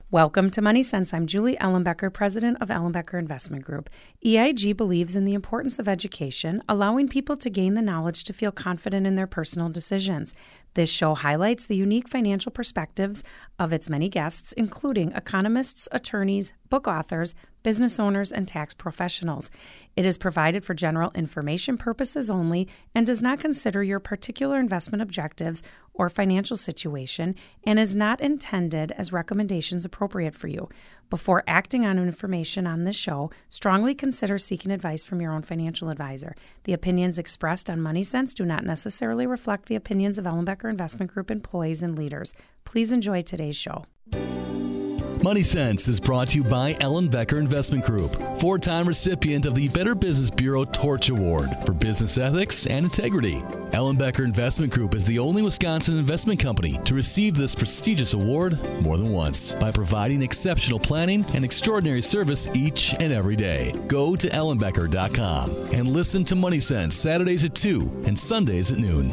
Welcome to Money Sense. I'm Julie Ellenbecker, president of Ellenbecker Investment Group. EIG believes in the importance of education, allowing people to gain the knowledge to feel confident in their personal decisions. This show highlights the unique financial perspectives of its many guests, including economists, attorneys, book authors, business owners, and tax professionals. It is provided for general information purposes only and does not consider your particular investment objectives or financial situation and is not intended as recommendations appropriate for you. Before acting on information on this show, strongly consider seeking advice from your own financial advisor. The opinions expressed on Money Sense do not necessarily reflect the opinions of Ellenbecker Investment Group employees and leaders. Please enjoy today's show. Money Sense is brought to you by Ellenbecker Investment Group, four-time recipient of the Better Business Bureau Torch Award for business ethics and integrity. Ellenbecker Investment Group is the only Wisconsin investment company to receive this prestigious award more than once by providing exceptional planning and extraordinary service each and every day. Go to ellenbecker.com and listen to Money Sense Saturdays at 2 and Sundays at noon.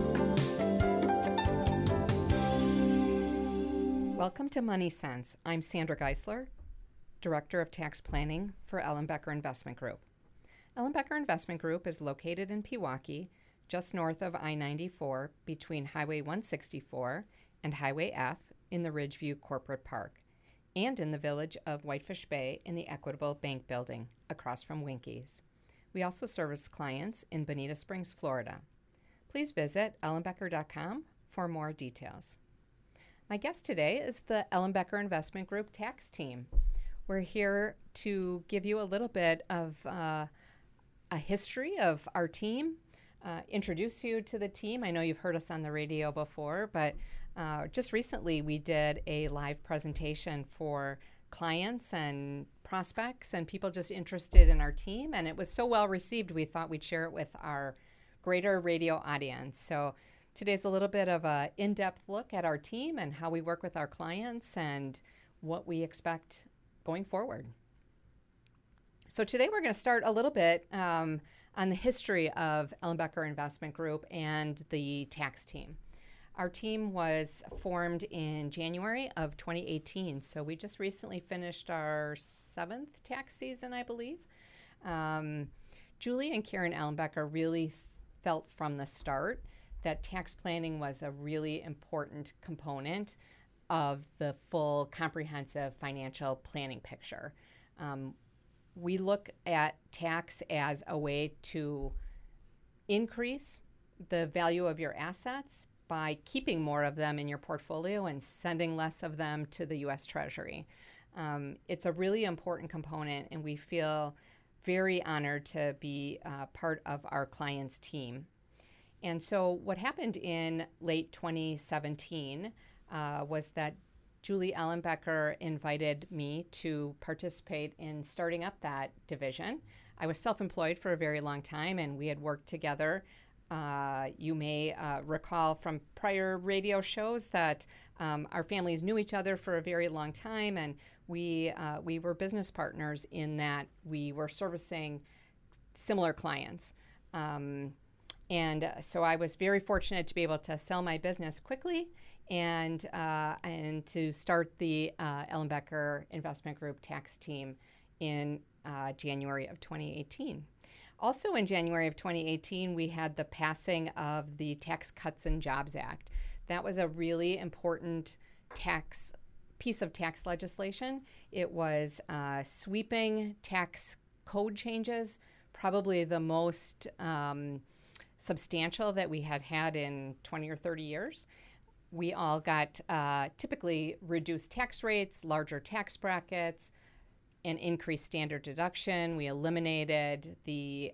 Welcome to Money Sense. I'm Sandra Geisler, Director of Tax Planning for Ellenbecker Investment Group. Ellenbecker Investment Group is located in Pewaukee, just north of I-94, between Highway 164 and Highway F in the Ridgeview Corporate Park, and in the village of Whitefish Bay in the Equitable Bank Building, across from Winkies. We also service clients in Bonita Springs, Florida. Please visit ellenbecker.com for more details. My guest today is the Ellenbecker Investment Group tax team. We're here to give you a little bit of a history of our team, introduce you to the team. I know you've heard us on the radio before, but just recently we did a live presentation for clients and prospects and people just interested in our team, and it was so well received we thought we'd share it with our greater radio audience. So today's a little bit of an in-depth look at our team and how we work with our clients and what we expect going forward. So today we're going to start a little bit on the history of Ellenbecker Investment Group and the tax team. Our team was formed in January of 2018, so we just recently finished our 7th tax season, I believe. Julie and Karen Ellenbecker really felt from the start that tax planning was a really important component of the full comprehensive financial planning picture. We look at tax as a way to increase the value of your assets by keeping more of them in your portfolio and sending less of them to the U.S. Treasury. It's a really important component, and we feel very honored to be part of our clients' team. And so what happened in late 2017 was that Julie Ellenbecker invited me to participate in starting up that division. I was self-employed for a very long time, and we had worked together. You may recall from prior radio shows that our families knew each other for a very long time, and we were business partners in that we were servicing similar clients. And so I was very fortunate to be able to sell my business quickly and to start the Ellenbecker Investment Group tax team in January of 2018. Also in January of 2018, we had the passing of the Tax Cuts and Jobs Act. That was a really important piece of tax legislation. It was sweeping tax code changes, probably the most substantial that we had in 20 or 30 years. We all got typically reduced tax rates, larger tax brackets, and increased standard deduction. We eliminated the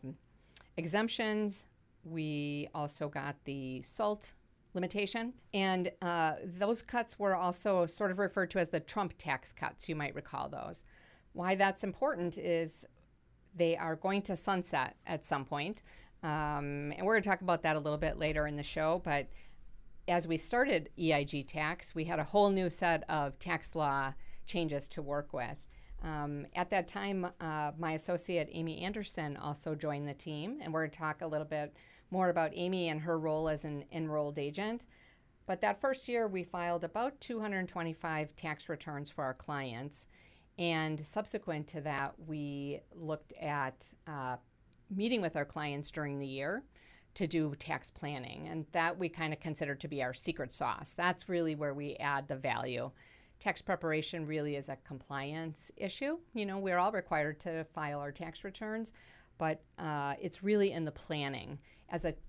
exemptions. We also got the SALT limitation. And those cuts were also sort of referred to as the Trump tax cuts. You might recall those. Why that's important is they are going to sunset at some point. And we're going to talk about that a little bit later in the show. But as we started EIG Tax, we had a whole new set of tax law changes to work with. At that time, my associate Amy Anderson also joined the team, and we're going to talk a little bit more about Amy and her role as an enrolled agent. But that first year, we filed about 225 tax returns for our clients. And subsequent to that, we looked at meeting with our clients during the year to do tax planning. And that we kind of consider to be our secret sauce. That's really where we add the value. Tax preparation really is a compliance issue. You know, we're all required to file our tax returns, but it's really in the planning. As a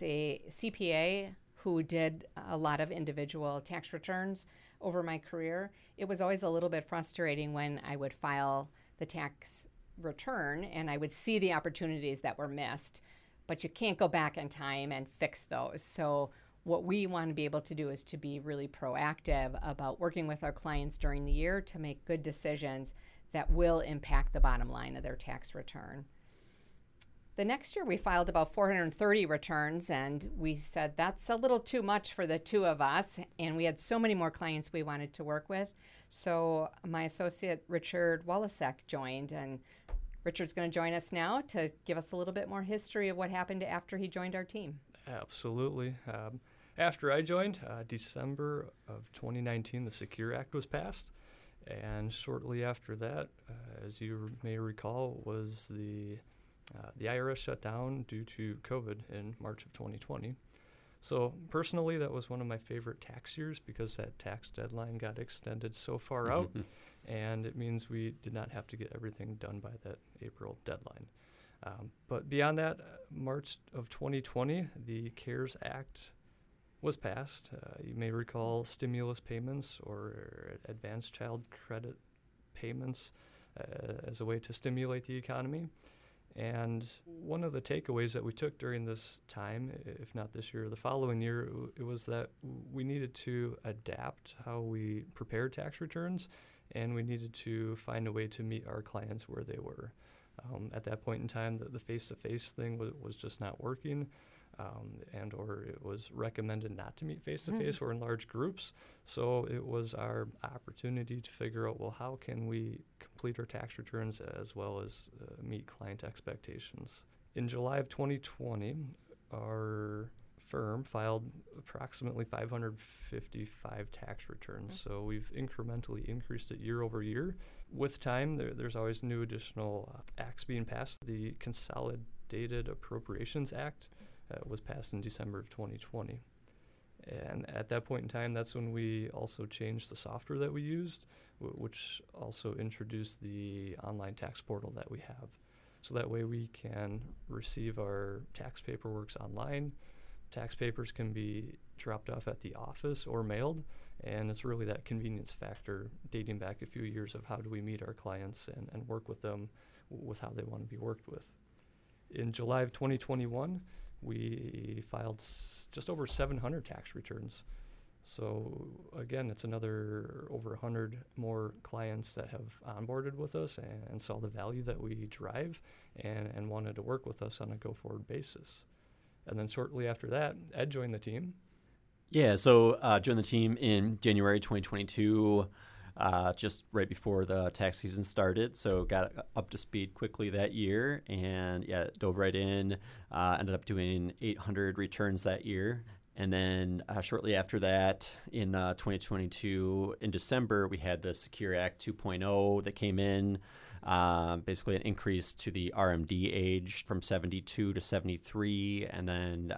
CPA who did a lot of individual tax returns over my career, it was always a little bit frustrating when I would file the tax return and I would see the opportunities that were missed, but you can't go back in time and fix those. So what we want to be able to do is to be really proactive about working with our clients during the year to make good decisions that will impact the bottom line of their tax return. The next year we filed about 430 returns, and we said that's a little too much for the two of us, and we had so many more clients we wanted to work with. So my associate Richard Walasek joined, and Richard's going to join us now to give us a little bit more history of what happened after he joined our team. Absolutely. After I joined, December of 2019, the Secure Act was passed. And shortly after that, as you may recall, was the IRS shut down due to COVID in March of 2020. So personally, that was one of my favorite tax years because that tax deadline got extended so far out. And it means we did not have to get everything done by that April deadline. But beyond that, March of 2020, the CARES Act was passed. You may recall stimulus payments or advanced child credit payments as a way to stimulate the economy. And one of the takeaways that we took during this time, if not this year or the following year, it was that we needed to adapt how we prepared tax returns, and we needed to find a way to meet our clients where they were. At that point in time, the face-to-face thing was just not working. And or it was recommended not to meet face-to-face or in large groups. So it was our opportunity to figure out, well, how can we complete our tax returns as well as meet client expectations? In July of 2020, our firm filed approximately 555 tax returns. So we've incrementally increased it year over year. With time, there's always new additional acts being passed. The Consolidated Appropriations Act was passed in December of 2020. And at that point in time, that's when we also changed the software that we used, which also introduced the online tax portal that we have. So that way we can receive our tax paperwork online. Tax papers can be dropped off at the office or mailed, and it's really that convenience factor dating back a few years of how do we meet our clients and work with them with how they want to be worked with. In July of 2021, we filed just over 700 tax returns. So again, it's another over 100 more clients that have onboarded with us and saw the value that we drive and wanted to work with us on a go-forward basis. And then shortly after that, Ed joined the team. Yeah, so joined the team in January 2022, just right before the tax season started. So got up to speed quickly that year and dove right in, ended up doing 800 returns that year. And then shortly after that, in 2022, in December, we had the Secure Act 2.0 that came in, basically an increase to the RMD age from 72 to 73, and then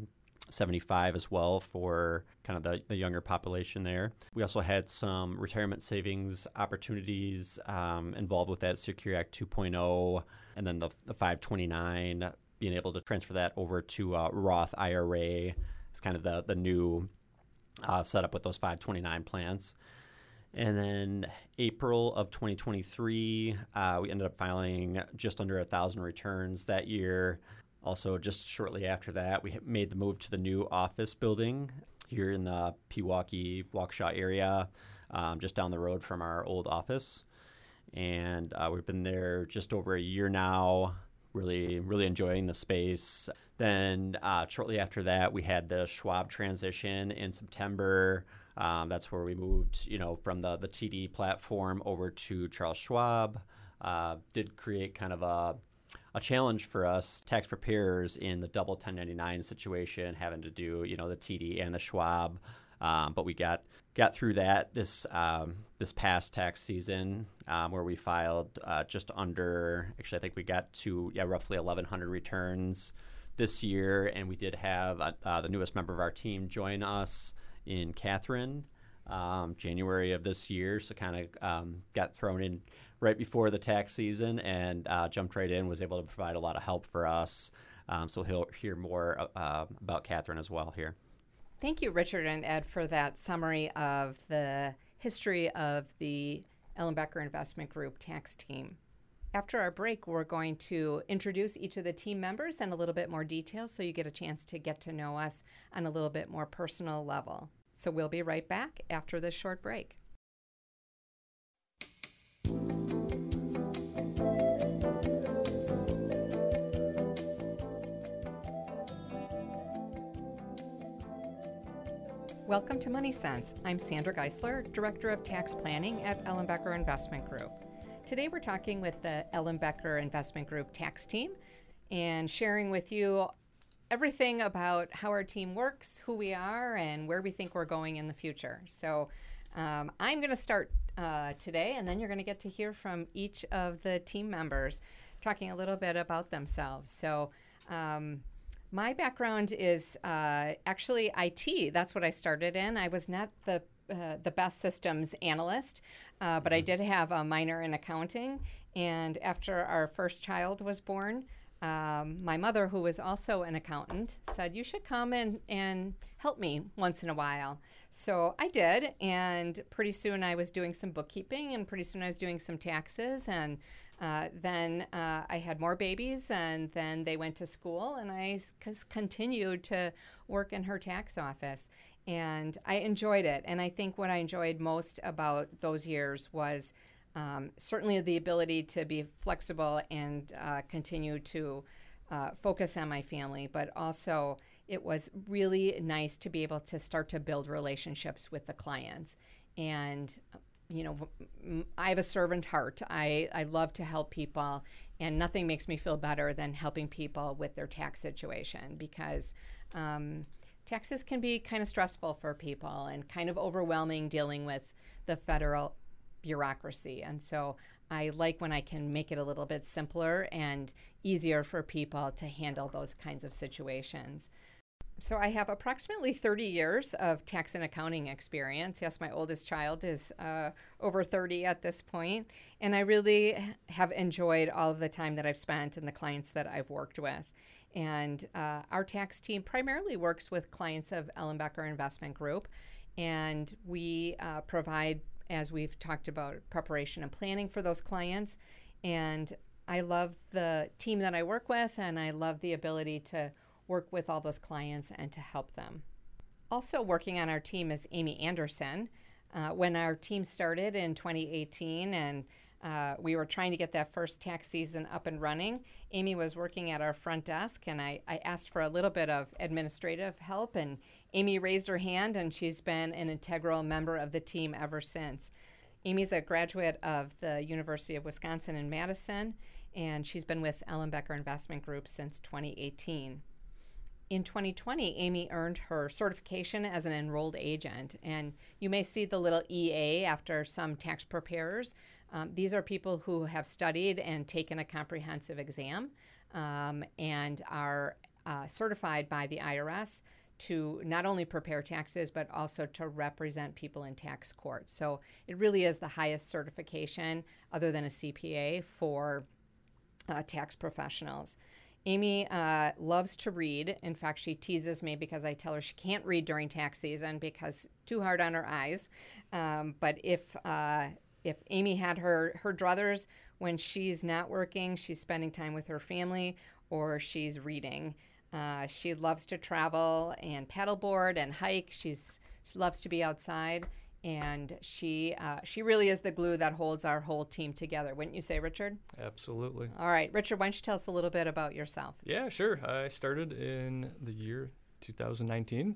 75 as well for kind of the younger population there. We also had some retirement savings opportunities involved with that Secure Act 2.0, and then the 529, being able to transfer that over to Roth IRA. It's kind of the new setup with those 529 plans. And then April of 2023, we ended up filing just under 1,000 returns that year. Also, just shortly after that, we made the move to the new office building here in the Pewaukee, Waukesha area, just down the road from our old office. And we've been there just over a year now, really enjoying the space. Then shortly after that, we had the Schwab transition in September. That's where we moved, from the TD platform over to Charles Schwab. Did create kind of a challenge for us tax preparers in the double 1099 situation, having to do, the TD and the Schwab But we got through that this past tax season, where we filed just under. Actually, I think we got to roughly 1,100 returns this year, and we did have the newest member of our team join us in Catherine, January of this year. So kind of got thrown in right before the tax season and jumped right in. Was able to provide a lot of help for us. So he'll hear more about Catherine as well here. Thank you, Richard and Ed, for that summary of the history of the Ellenbecker Investment Group tax team. After our break, we're going to introduce each of the team members in a little bit more detail so you get a chance to get to know us on a little bit more personal level. So we'll be right back after this short break. Welcome to Money Sense. I'm Sandra Geisler, Director of Tax Planning at Ellenbecker Investment Group. Today we're talking with the Ellenbecker Investment Group tax team and sharing with you everything about how our team works, who we are, and where we think we're going in the future. So I'm going to start today, and then you're going to get to hear from each of the team members talking a little bit about themselves. So my background is actually IT. That's what I started in. I was not the best systems analyst, but I did have a minor in accounting. And after our first child was born, my mother, who was also an accountant, said, you should come and help me once in a while. So I did, and pretty soon I was doing some bookkeeping, and pretty soon I was doing some taxes, and then I had more babies, and then they went to school, and I continued to work in her tax office. And I enjoyed it. And I think what I enjoyed most about those years was certainly the ability to be flexible and continue to focus on my family, but also it was really nice to be able to start to build relationships with the clients. And you know, I have a servant heart. I love to help people, and nothing makes me feel better than helping people with their tax situation, because taxes can be kind of stressful for people and kind of overwhelming dealing with the federal bureaucracy. And so I like when I can make it a little bit simpler and easier for people to handle those kinds of situations. So I have approximately 30 years of tax and accounting experience. Yes, my oldest child is over 30 at this point, and I really have enjoyed all of the time that I've spent and the clients that I've worked with. And our tax team primarily works with clients of Ellenbecker Investment Group, and we provide, as we've talked about, preparation and planning for those clients. And I love the team that I work with, and I love the ability to work with all those clients and to help them. Also working on our team is Amy Anderson. When our team started in 2018 and we were trying to get that first tax season up and running, Amy was working at our front desk, and I asked for a little bit of administrative help, and Amy raised her hand, and she's been an integral member of the team ever since. Amy's a graduate of the University of Wisconsin in Madison, and she's been with Ellenbecker Investment Group since 2018. In 2020, Amy earned her certification as an enrolled agent, and you may see the little EA after some tax preparers. These are people who have studied and taken a comprehensive exam and are certified by the IRS to not only prepare taxes, but also to represent people in tax court. So it really is the highest certification, other than a CPA, for tax professionals. Amy loves to read. In fact, she teases me because I tell her she can't read during tax season because too hard on her eyes. But if Amy had her druthers, when she's not working, she's spending time with her family or she's reading. She loves to travel and paddleboard and hike. She loves to be outside. And she really is the glue that holds our whole team together. Wouldn't you say, Richard? Absolutely. All right. Richard, why don't you tell us a little bit about yourself? Yeah, sure. I started in the year 2019.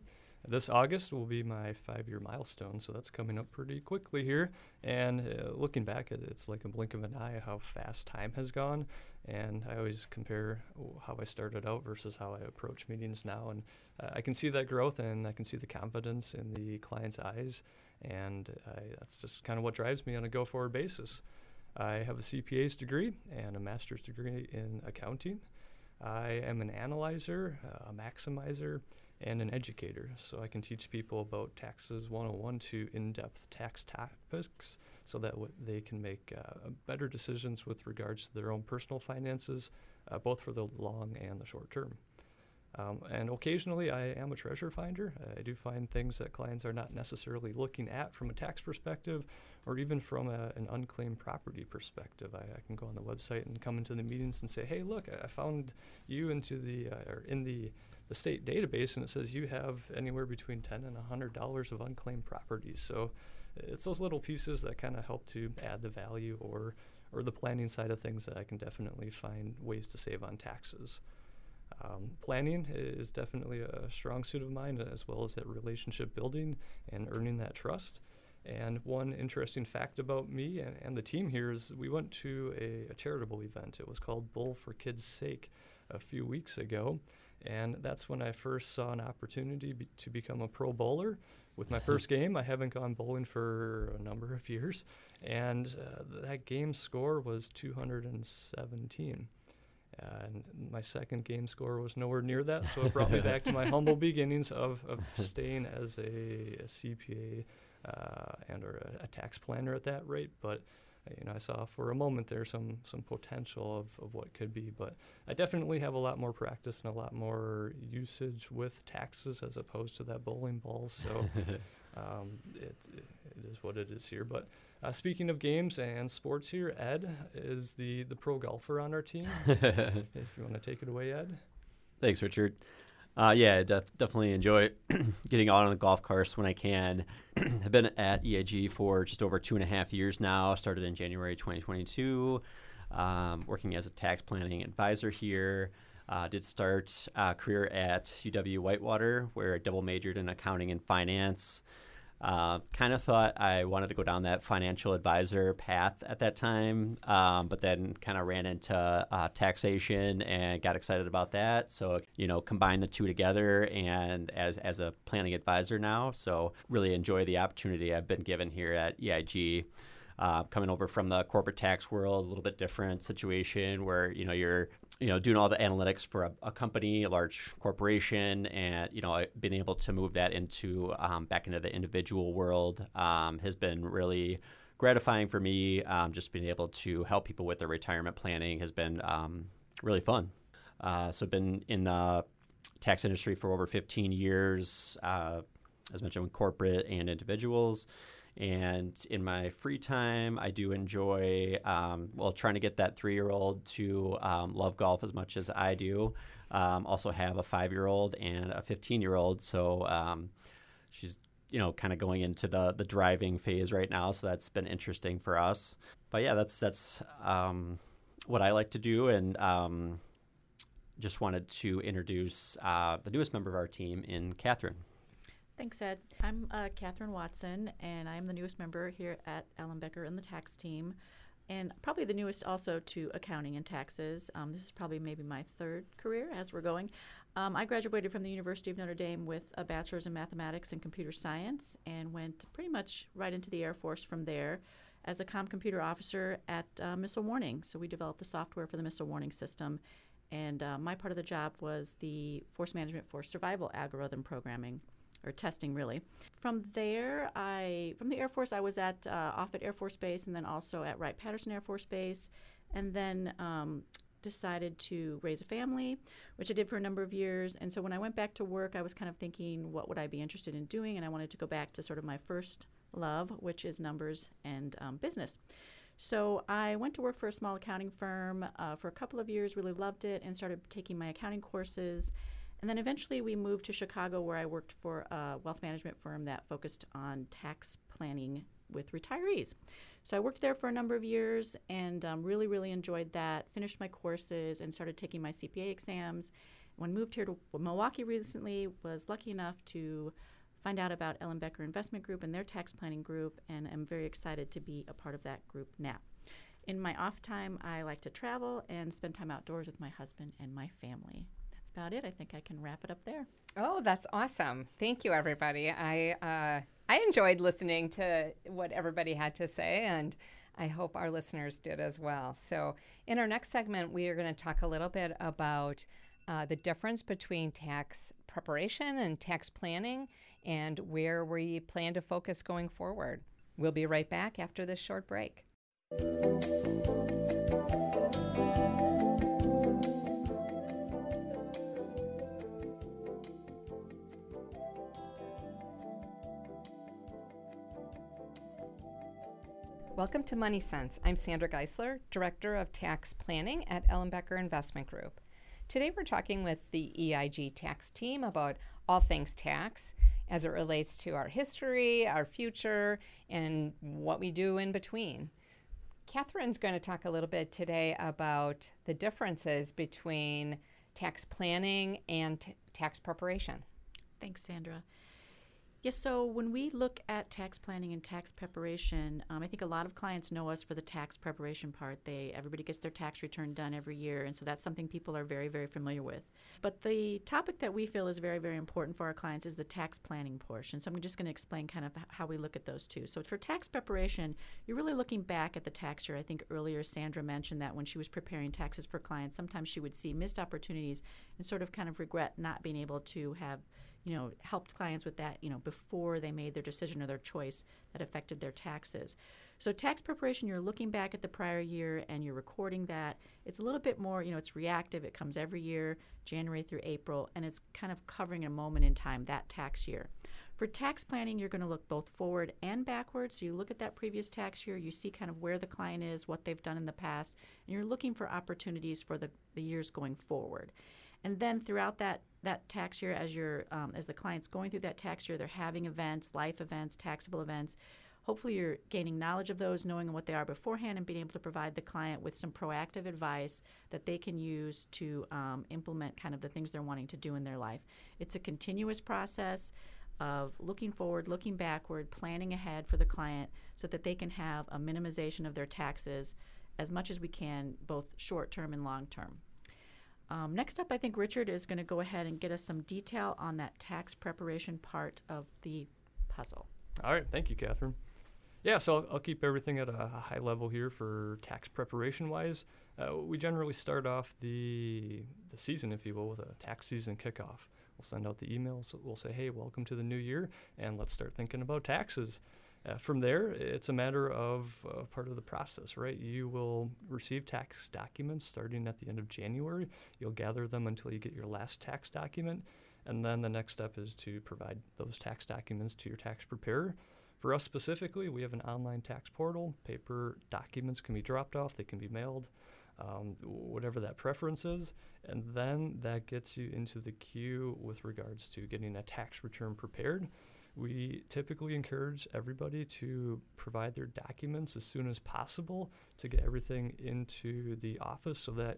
This August will be my 5-year milestone, so that's coming up pretty quickly here. And looking back at it, it's like a blink of an eye how fast time has gone. And I always compare how I started out versus how I approach meetings now. And I can see that growth, and I can see the confidence in the client's eyes. And that's just kind of what drives me on a go-forward basis. I have a CPA's degree and a master's degree in accounting. I am an analyzer, a maximizer, and an educator. So I can teach people about taxes 101 to in-depth tax topics so that they can make better decisions with regards to their own personal finances, both for the long and the short term. And occasionally I am a treasure finder. I do find things that clients are not necessarily looking at from a tax perspective or even from an unclaimed property perspective. I can go on the website and come into the meetings and say, hey, look, I found you in the state database, and it says you have anywhere between $10 and $100 of unclaimed properties. So it's those little pieces that kind of help to add the value or the planning side of things that I can definitely find ways to save on taxes. Planning is definitely a strong suit of mine, as well as that relationship building and earning that trust. And one interesting fact about me and the team here is we went to a charitable event. It was called Bowl for Kids' Sake a few weeks ago. And that's when I first saw an opportunity to become a pro bowler. With my first game, I haven't gone bowling for a number of years. And that game score was 217. And my second game score was nowhere near that, so it brought me back to my humble beginnings of staying as a CPA and/or a tax planner at that rate. But I saw for a moment there some potential of what could be. But I definitely have a lot more practice and a lot more usage with taxes as opposed to that bowling ball. So it is what it is here. But speaking of games and sports here, Ed is the pro golfer on our team. If you want to take it away, Ed. Thanks, Richard. Yeah, I definitely enjoy getting out on the golf course when I can. I've been at EIG for just over 2.5 years now. Started in January 2022, working as a tax planning advisor here. Did start a career at UW-Whitewater, where I double majored in accounting and finance. Kind of thought I wanted to go down that financial advisor path at that time, but then kind of ran into taxation and got excited about that. So, combine the two together and as a planning advisor now. So really enjoy the opportunity I've been given here at EIG. Coming over from the corporate tax world, a little bit different situation where, you're doing all the analytics for a company, a large corporation, and, being able to move that back into the individual world has been really gratifying for me. Just being able to help people with their retirement planning has been really fun. So I've been in the tax industry for over 15 years, as mentioned, with corporate and individuals. And in my free time, I do enjoy, trying to get that 3-year-old to love golf as much as I do. Also have a 5-year-old and a 15-year-old. So she's, kind of going into the driving phase right now. So that's been interesting for us. But yeah, that's what I like to do. And just wanted to introduce the newest member of our team, Catherine. Thanks, Ed. I'm Catherine Watson, and I'm the newest member here at Ellenbecker in the tax team, and probably the newest also to accounting and taxes. This is probably maybe my third career as we're going. I graduated from the University of Notre Dame with a bachelor's in mathematics and computer science and went pretty much right into the Air Force from there as a computer officer at Missile Warning. So we developed the software for the missile warning system, and my part of the job was the force management for survival algorithm programming. Or testing, really. From there, from the Air Force, I was at Offutt Air Force Base and then also at Wright-Patterson Air Force Base, and then decided to raise a family, which I did for a number of years. And so when I went back to work, I was kind of thinking, what would I be interested in doing? And I wanted to go back to sort of my first love, which is numbers and business. So I went to work for a small accounting firm for a couple of years, really loved it, and started taking my accounting courses. And then eventually we moved to Chicago, where I worked for a wealth management firm that focused on tax planning with retirees. So I worked there for a number of years and really, really enjoyed that, finished my courses and started taking my CPA exams. When I moved here to Milwaukee recently, was lucky enough to find out about Ellen Becker Investment Group and their tax planning group, and I'm very excited to be a part of that group now. In my off time, I like to travel and spend time outdoors with my husband and my family. That's about it. I think I can wrap it up there. Oh, that's awesome. Thank you, everybody. I enjoyed listening to what everybody had to say, and I hope our listeners did as well. So in our next segment, we are going to talk a little bit about the difference between tax preparation and tax planning and where we plan to focus going forward. We'll be right back after this short break. Welcome to Money Sense. I'm Sandra Geisler, Director of Tax Planning at Ellen Becker Investment Group. Today we're talking with the EIG tax team about all things tax as it relates to our history, our future, and what we do in between. Catherine's going to talk a little bit today about the differences between tax planning and tax preparation. Thanks, Sandra. Yes, so when we look at tax planning and tax preparation, I think a lot of clients know us for the tax preparation part. Everybody gets their tax return done every year, and so that's something people are very, very familiar with. But the topic that we feel is very, very important for our clients is the tax planning portion. So I'm just going to explain kind of how we look at those two. So for tax preparation, you're really looking back at the tax year. I think earlier Sandra mentioned that when she was preparing taxes for clients, sometimes she would see missed opportunities and sort of kind of regret not being able to have helped clients with that, before they made their decision or their choice that affected their taxes. So tax preparation, you're looking back at the prior year and you're recording that. It's a little bit more, it's reactive. It comes every year, January through April, and it's kind of covering a moment in time, that tax year. For tax planning, you're going to look both forward and backwards. So you look at that previous tax year, you see kind of where the client is, what they've done in the past, and you're looking for opportunities for the years going forward. And then throughout that tax year, as the client's going through that tax year, they're having events, life events, taxable events. Hopefully you're gaining knowledge of those, knowing what they are beforehand, and being able to provide the client with some proactive advice that they can use to implement kind of the things they're wanting to do in their life. It's a continuous process of looking forward, looking backward, planning ahead for the client so that they can have a minimization of their taxes as much as we can, both short-term and long-term. Next up, I think Richard is going to go ahead and get us some detail on that tax preparation part of the puzzle. All right. Thank you, Catherine. Yeah, so I'll keep everything at a high level here for tax preparation-wise. We generally start off the season, if you will, with a tax season kickoff. We'll send out the emails. We'll say, hey, welcome to the new year, and let's start thinking about taxes. From there, it's a matter of part of the process, right? You will receive tax documents starting at the end of January. You'll gather them until you get your last tax document, and then the next step is to provide those tax documents to your tax preparer. For us specifically, we have an online tax portal. Paper documents can be dropped off. They can be mailed, whatever that preference is, and then that gets you into the queue with regards to getting a tax return prepared. We typically encourage everybody to provide their documents as soon as possible to get everything into the office so that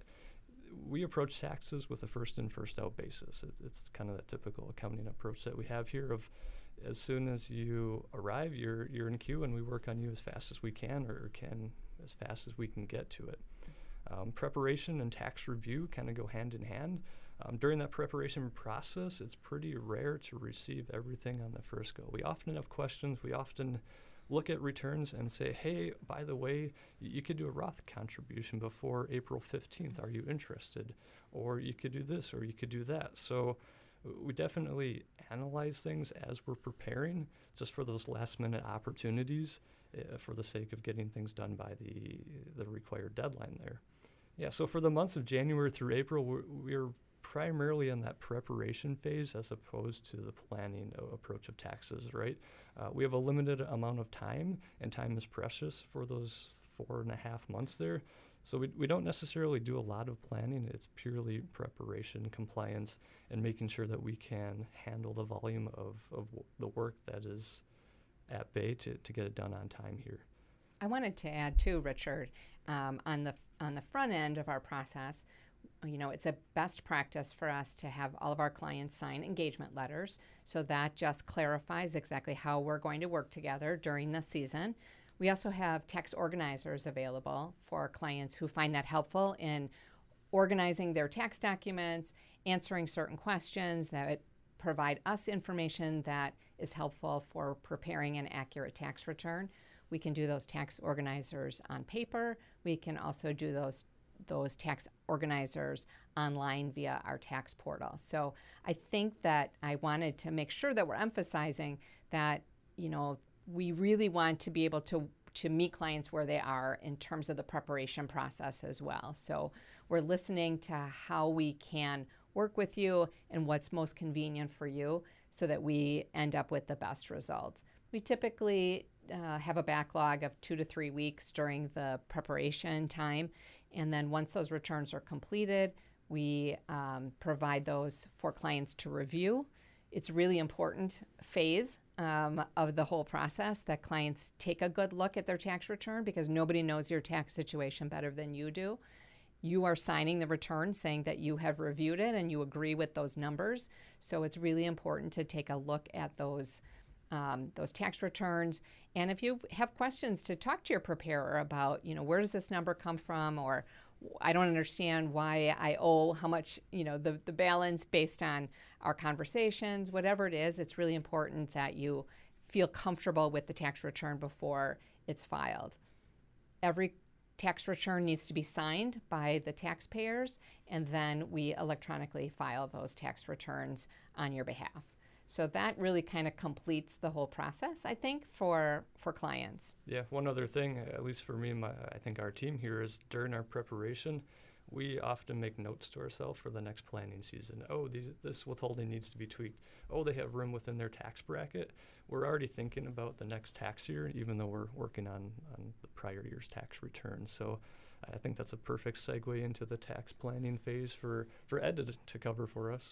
we approach taxes with a first in, first out basis. It's kind of that typical accounting approach that we have here of as soon as you arrive, you're in a queue and we work on you as fast as we can or can as fast as we can get to it. Preparation and tax review kind of go hand in hand. During that preparation process, it's pretty rare to receive everything on the first go. We often have questions. We often look at returns and say, hey, by the way, you could do a Roth contribution before April 15th. Are you interested? Or you could do this or you could do that. So we definitely analyze things as we're preparing just for those last minute opportunities for the sake of getting things done by the required deadline there. Yeah, so for the months of January through April, we're primarily in that preparation phase as opposed to the planning approach of taxes, right? We have a limited amount of time, and time is precious for those 4.5 months there. So we don't necessarily do a lot of planning. It's purely preparation, compliance, and making sure that we can handle the volume of the work that is at bay to get it done on time here. I wanted to add too, Richard, on the front end of our process, it's a best practice for us to have all of our clients sign engagement letters. So that just clarifies exactly how we're going to work together during the season. We also have tax organizers available for clients who find that helpful in organizing their tax documents, answering certain questions that provide us information that is helpful for preparing an accurate tax return. We can do those tax organizers on paper. We can also do those tax organizers online via our tax portal. So I think that I wanted to make sure that we're emphasizing that, we really want to be able to meet clients where they are in terms of the preparation process as well. So we're listening to how we can work with you and what's most convenient for you so that we end up with the best result. We typically have a backlog of 2 to 3 weeks during the preparation time. And then once those returns are completed, we provide those for clients to review. It's a really important phase of the whole process that clients take a good look at their tax return, because nobody knows your tax situation better than you do. You are signing the return saying that you have reviewed it and you agree with those numbers. So it's really important to take a look at those tax returns. And if you have questions, to talk to your preparer about, where does this number come from, or I don't understand why I owe how much, the balance based on our conversations, whatever it is, it's really important that you feel comfortable with the tax return before it's filed. Every tax return needs to be signed by the taxpayers, and then we electronically file those tax returns on your behalf. So that really kind of completes the whole process, I think, for clients. Yeah, one other thing, at least for me and I think our team here, is during our preparation, we often make notes to ourselves for the next planning season. Oh, this withholding needs to be tweaked. Oh, they have room within their tax bracket. We're already thinking about the next tax year, even though we're working on the prior year's tax return. So I think that's a perfect segue into the tax planning phase for Ed to cover for us.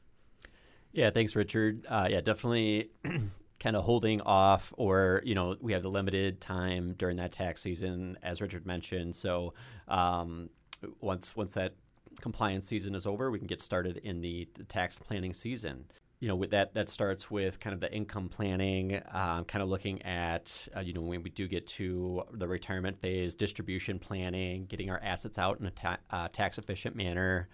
Yeah, thanks, Richard. Definitely kind of holding off, or, we have the limited time during that tax season, as Richard mentioned. So once that compliance season is over, we can get started in the tax planning season. With that starts with kind of the income planning, kind of looking at, when we do get to the retirement phase, distribution planning, getting our assets out in a tax-efficient manner.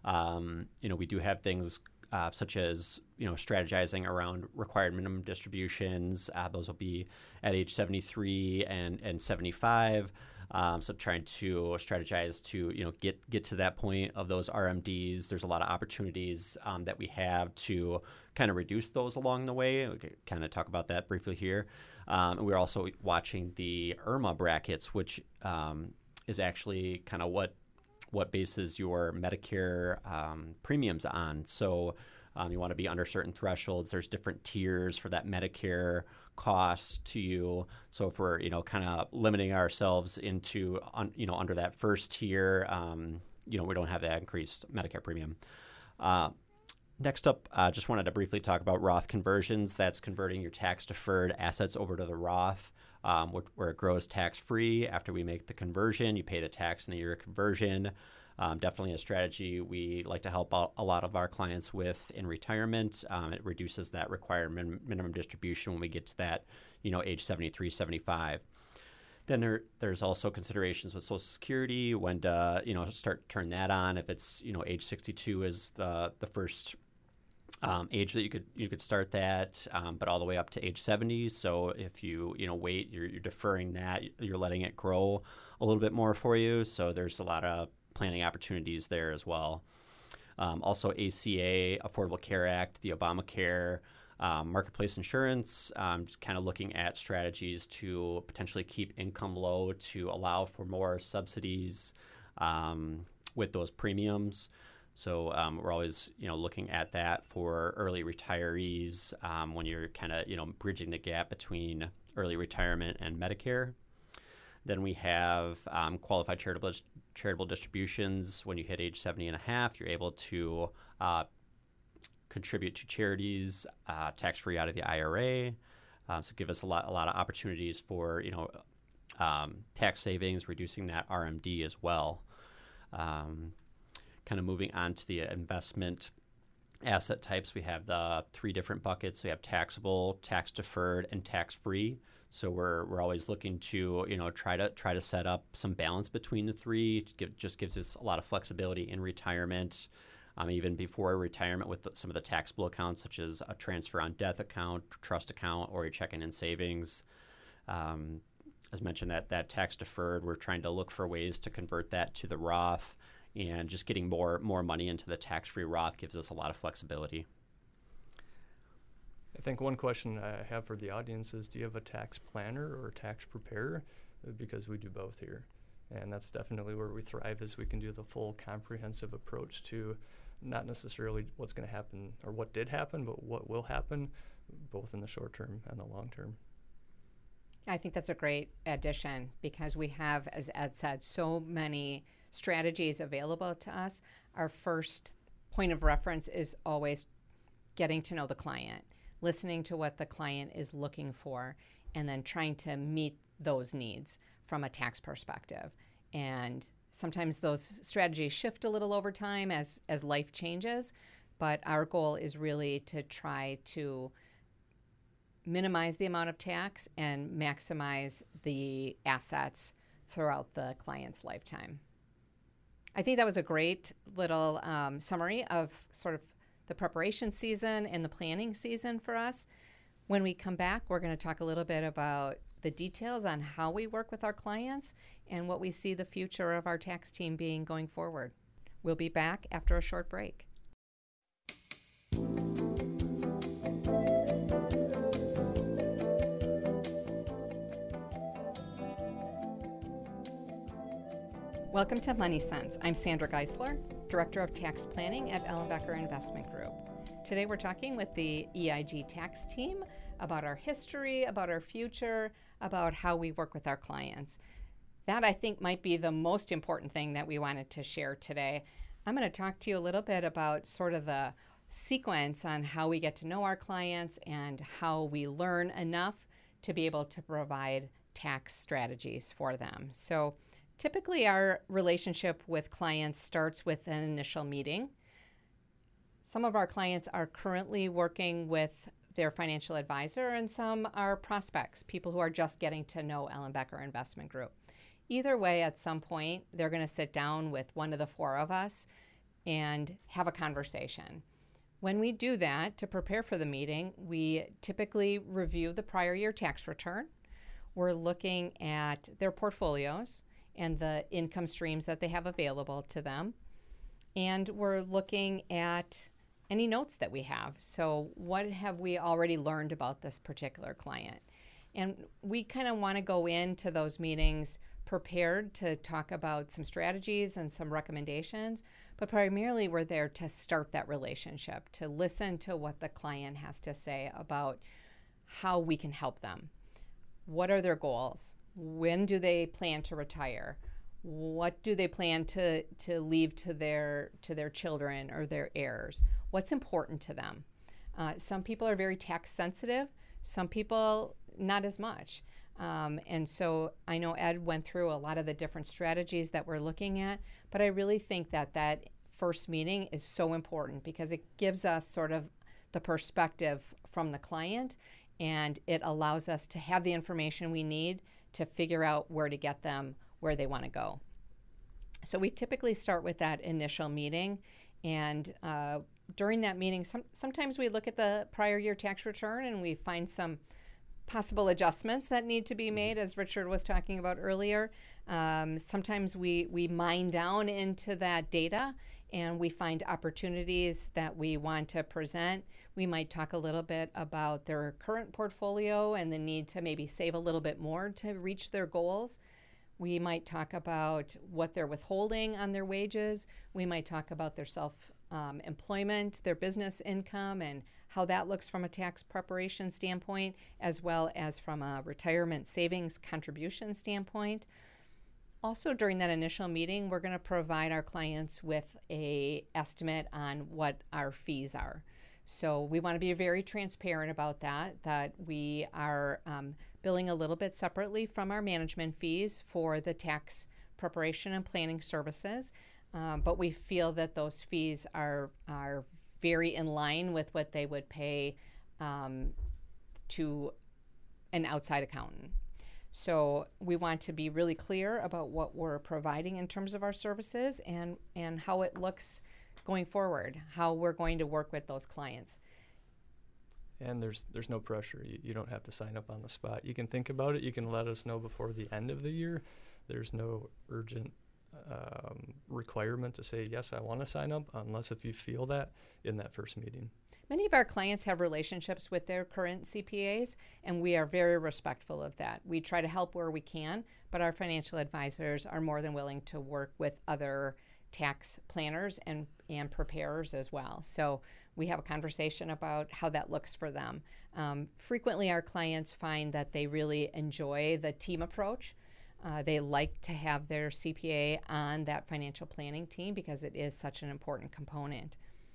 We do have things such as, strategizing around required minimum distributions. Those will be at age 73 and 75. So trying to strategize to, get to that point of those RMDs. There's a lot of opportunities that we have to kind of reduce those along the way. We can kind of talk about that briefly here. And we're also watching the IRMA brackets, which is actually kind of what bases your Medicare premiums on. So you want to be under certain thresholds. There's different tiers for that Medicare cost to you. So if we're, kind of limiting ourselves into, under that first tier, we don't have that increased Medicare premium. Next up, just wanted to briefly talk about Roth conversions. That's converting your tax-deferred assets over to the Roth, where it grows tax-free. After we make the conversion, you pay the tax in the year of conversion. Definitely a strategy we like to help out a lot of our clients with in retirement. It reduces that required minimum distribution when we get to that, age 73, 75. Then there's also considerations with Social Security, when to, start turn that on. If it's, age 62 is the first age that you could start that, but all the way up to age 70. So if you wait, you're deferring that. You're letting it grow a little bit more for you. So there's a lot of planning opportunities there as well. Also ACA, Affordable Care Act, the Obamacare, marketplace insurance, kind of looking at strategies to potentially keep income low to allow for more subsidies with those premiums. So we're always, looking at that for early retirees when you're kind of, bridging the gap between early retirement and Medicare. Then we have qualified charitable distributions. When you hit age 70 and a half, you're able to contribute to charities tax-free out of the IRA. So give us a lot of opportunities for, tax savings, reducing that RMD as well. Kind kind of moving on to the investment asset types, we have the 3 different buckets. We have taxable, tax deferred, and tax free. So we're always looking to try to set up some balance between the 3. Just gives us a lot of flexibility in retirement, even before retirement with some of the taxable accounts, such as a transfer on death account, trust account, or your checking and savings. As mentioned, that tax deferred, we're trying to look for ways to convert that to the Roth, and just getting more money into the tax-free Roth gives us a lot of flexibility. I think one question I have for the audience is, do you have a tax planner or a tax preparer? Because we do both here. And that's definitely where we thrive, is we can do the full comprehensive approach to not necessarily what's going to happen or what did happen, but what will happen, both in the short term and the long term. I think that's a great addition, because we have, as Ed said, so many strategies available to us. Our first point of reference is always getting to know the client, listening to what the client is looking for, and then trying to meet those needs from a tax perspective. And sometimes those strategies shift a little over time as life changes, but our goal is really to try to minimize the amount of tax and maximize the assets throughout the client's lifetime. I think that was a great little summary of sort of the preparation season and the planning season for us. When we come back, we're going to talk a little bit about the details on how we work with our clients and what we see the future of our tax team being going forward. We'll be back after a short break. Welcome to Money Sense. I'm Sandra Geisler, Director of Tax Planning at Ellenbecker Investment Group. Today we're talking with the EIG tax team about our history, about our future, about how we work with our clients. That, I think, might be the most important thing that we wanted to share today. I'm going to talk to you a little bit about sort of the sequence on how we get to know our clients and how we learn enough to be able to provide tax strategies for them. So typically our relationship with clients starts with an initial meeting. Some of our clients are currently working with their financial advisor, and some are prospects, people who are just getting to know Ellenbecker Investment Group. Either way, at some point, they're going to sit down with one of the 4 of us and have a conversation. When we do that, to prepare for the meeting, we typically review the prior year tax return. We're looking at their portfolios and the income streams that they have available to them. And we're looking at any notes that we have. So what have we already learned about this particular client? And we kind of want to go into those meetings prepared to talk about some strategies and some recommendations, but primarily we're there to start that relationship, to listen to what the client has to say about how we can help them. What are their goals? When do they plan to retire? What do they plan to leave to their children or their heirs? What's important to them? Some people are very tax sensitive. Some people not as much. And so I know Ed went through a lot of the different strategies that we're looking at, but I really think that first meeting is so important because it gives us sort of the perspective from the client, and it allows us to have the information we need to figure out where to get them where they want to go. So we typically start with that initial meeting, and during that meeting, sometimes we look at the prior year tax return and we find some possible adjustments that need to be made, as Richard was talking about earlier. Sometimes we mine down into that data and we find opportunities that we want to present. We might talk a little bit about their current portfolio and the need to maybe save a little bit more to reach their goals. We might talk about what they're withholding on their wages. We might talk about their self-employment, their business income, and how that looks from a tax preparation standpoint, as well as from a retirement savings contribution standpoint. Also, during that initial meeting, we're going to provide our clients with an estimate on what our fees are. So we want to be very transparent about that we are billing a little bit separately from our management fees for the tax preparation and planning services. but we feel that those fees are very in line with what they would pay to an outside accountant. So we want to be really clear about what we're providing in terms of our services and how it looks going forward, how we're going to work with those clients. And there's no pressure. You don't have to sign up on the spot. You can think about it. You can let us know before the end of the year. There's no urgent requirement to say, yes, I want to sign up, unless if you feel that in that first meeting. Many of our clients have relationships with their current CPAs, and we are very respectful of that. We try to help where we can, but our financial advisors are more than willing to work with other tax planners and preparers as well. So we have a conversation about how that looks for them. Frequently, our clients find that they really enjoy the team approach. They like to have their CPA on that financial planning team because it is such an important component.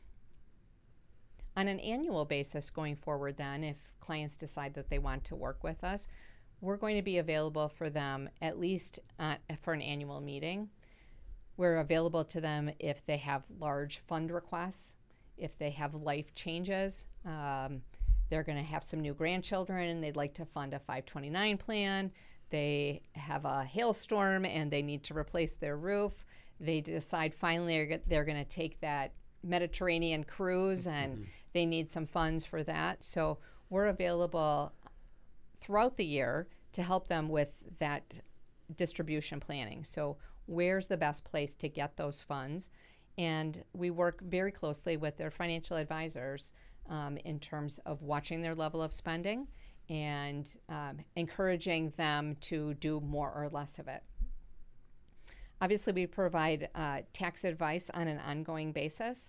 On an annual basis going forward then, if clients decide that they want to work with us, we're going to be available for them at least for an annual meeting. We're available to them if they have large fund requests, if they have life changes, they're going to have some new grandchildren and they'd like to fund a 529 plan, they have a hailstorm and they need to replace their roof, they decide finally they're going to take that Mediterranean cruise and they need some funds for that. So we're available throughout the year to help them with that distribution planning. So where's the best place to get those funds? And we work very closely with their financial advisors in terms of watching their level of spending and encouraging them to do more or less of it. Obviously, we provide tax advice on an ongoing basis,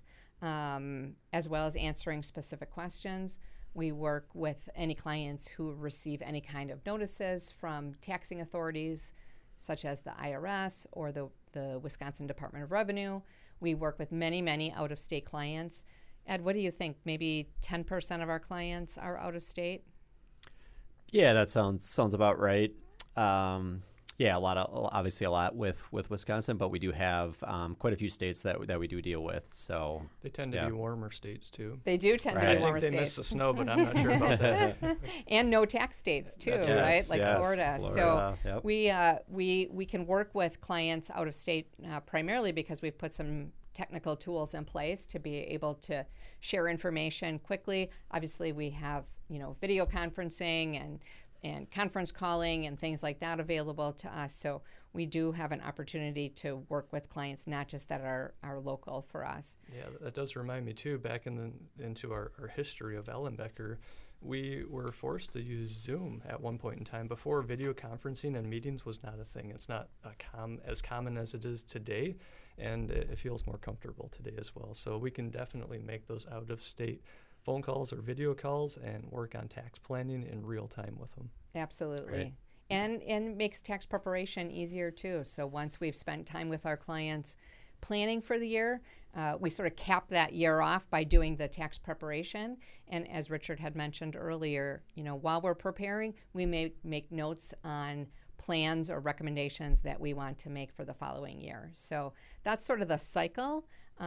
as well as answering specific questions. We work with any clients who receive any kind of notices from taxing authorities, such as the IRS or the Wisconsin Department of Revenue. We work with many, many out-of-state clients. Ed, what do you think? Maybe 10% of our clients are out-of-state? Yeah, that sounds about right. Yeah, obviously a lot with Wisconsin, but we do have quite a few states that we do deal with. So they tend to be warmer states too. They do tend to be warmer states. I think they miss the snow, but I'm not sure about that. And no tax states too, right? Like Florida. So yep. we can work with clients out of state primarily because we've put some technical tools in place to be able to share information quickly. Obviously, we have video conferencing and conference calling and things like that available to us. So we do have an opportunity to work with clients, not just that are local for us. Yeah, that does remind me too, back into our history of Ellenbecker, we were forced to use Zoom at one point in time. Before, video conferencing and meetings was not a thing. It's not as common as it is today, and it feels more comfortable today as well. So we can definitely make those out-of-state phone calls or video calls and work on tax planning in real time with them. Absolutely. Right. And it makes tax preparation easier too. So once we've spent time with our clients planning for the year, we sort of cap that year off by doing the tax preparation. And as Richard had mentioned earlier, while we're preparing, we may make notes on plans or recommendations that we want to make for the following year. So that's sort of the cycle.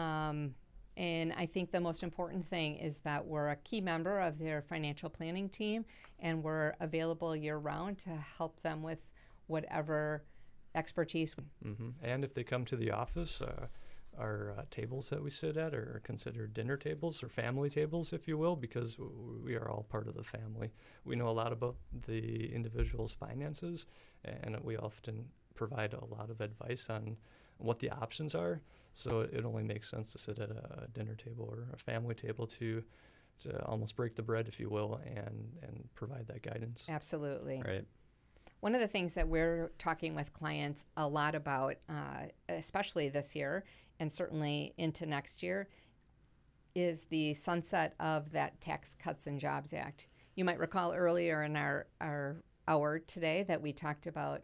And I think the most important thing is that we're a key member of their financial planning team, and we're available year-round to help them with whatever expertise. Mm-hmm. And if they come to the office, our tables that we sit at are considered dinner tables or family tables, if you will, because we are all part of the family. We know a lot about the individual's finances, and we often provide a lot of advice on what the options are. So it only makes sense to sit at a dinner table or a family table to almost break the bread, if you will, and provide that guidance. Absolutely. Right. One of the things that we're talking with clients a lot about, especially this year and certainly into next year, is the sunset of that Tax Cuts and Jobs Act. You might recall earlier in our hour today that we talked about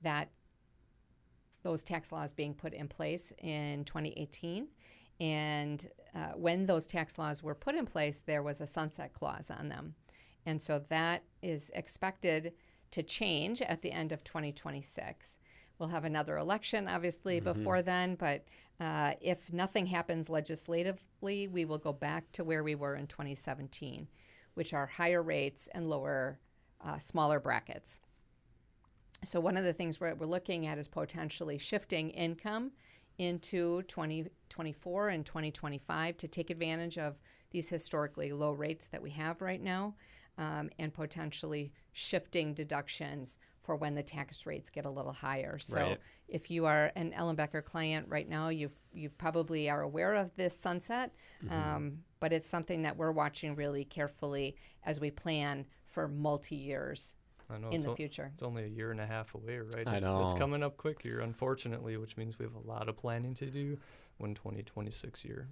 those tax laws being put in place in 2018. And when those tax laws were put in place, there was a sunset clause on them. And so that is expected to change at the end of 2026. We'll have another election, obviously, before then, but if nothing happens legislatively, we will go back to where we were in 2017, which are higher rates and lower, smaller brackets. So one of the things we're looking at is potentially shifting income into 2024 and 2025 to take advantage of these historically low rates that we have right now, and potentially shifting deductions for when the tax rates get a little higher. So if you are an Ellenbecker client right now, you probably are aware of this sunset, but it's something that we're watching really carefully as we plan for multi-years in the future. It's only a year and a half away, right? I know. It's coming up quick here, unfortunately, which means we have a lot of planning to do when 2026 year.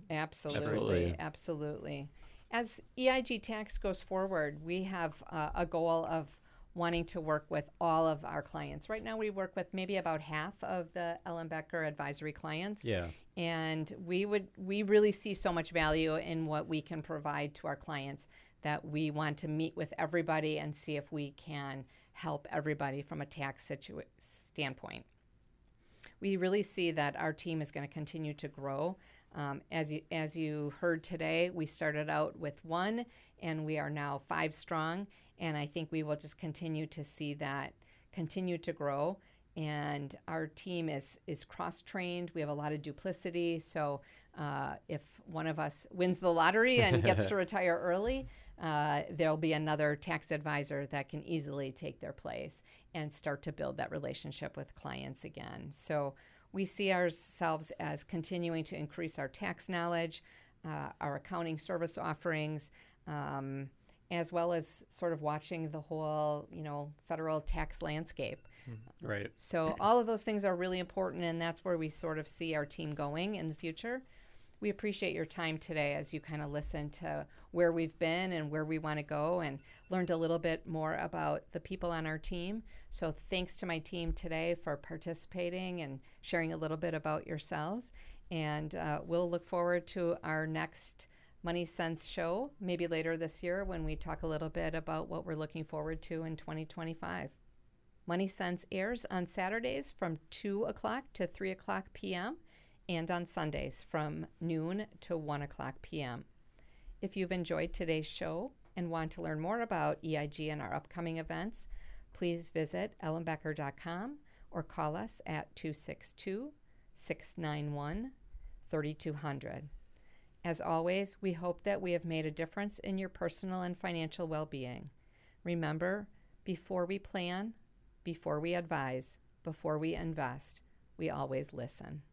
Absolutely. As EIG Tax goes forward, we have a goal of wanting to work with all of our clients. Right now we work with maybe about half of the Ellenbecker advisory clients. Yeah. And we really see so much value in what we can provide to our clients that we want to meet with everybody and see if we can help everybody from a tax standpoint. We really see that our team is going to continue to grow. As you heard today, we started out with 1, and we are now 5 strong. And I think we will just continue to see that continue to grow. And our team is cross-trained. We have a lot of duplicity. So if one of us wins the lottery and gets to retire early, there'll be another tax advisor that can easily take their place and start to build that relationship with clients again. So we see ourselves as continuing to increase our tax knowledge, our accounting service offerings, as well as sort of watching the whole, federal tax landscape. Right. So all of those things are really important, and that's where we sort of see our team going in the future. We appreciate your time today as you kind of listened to where we've been and where we want to go, and learned a little bit more about the people on our team. So thanks to my team today for participating and sharing a little bit about yourselves. And we'll look forward to our next Money Sense show, maybe later this year, when we talk a little bit about what we're looking forward to in 2025. Money Sense airs on Saturdays from 2 o'clock to 3 o'clock p.m. and on Sundays from noon to 1 o'clock p.m. If you've enjoyed today's show and want to learn more about EIG and our upcoming events, please visit ellenbecker.com or call us at 262-691-3200. As always, we hope that we have made a difference in your personal and financial well-being. Remember, before we plan, before we advise, before we invest, we always listen.